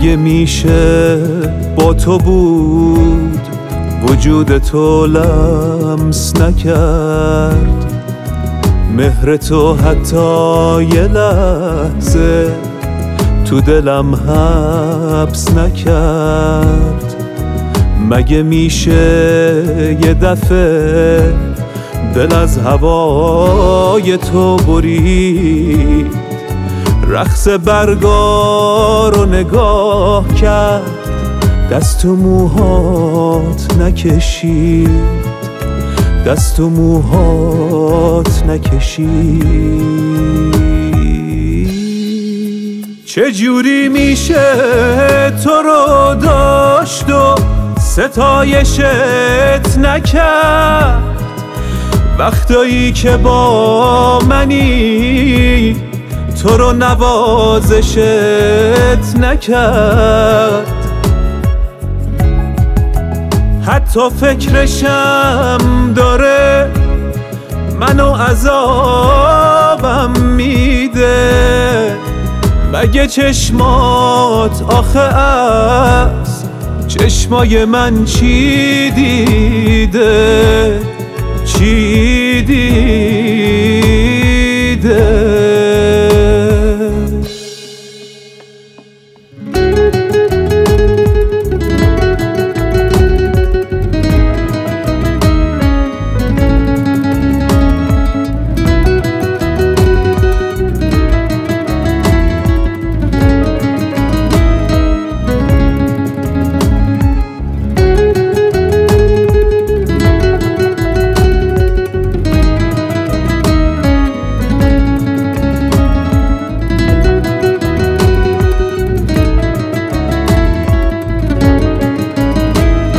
مگه میشه با تو بود وجود تو لمس نکرد، مهر تو حتی یه لحظه تو دلم حبس نکرد. مگه میشه یه دفعه دل از هوای تو برید، رقص برگا رو نگاه کرد، دست و موهات نکشید، دست و موهات نکشید. چجوری میشه تو رو داشت و ستایشت نکرد، وقتایی که با منی تو رو نوازشت نکرد. حتی فکرشم داره منو عذابم میده، مگه چشمات آخه از چشمای من چی دیده، چی دیده؟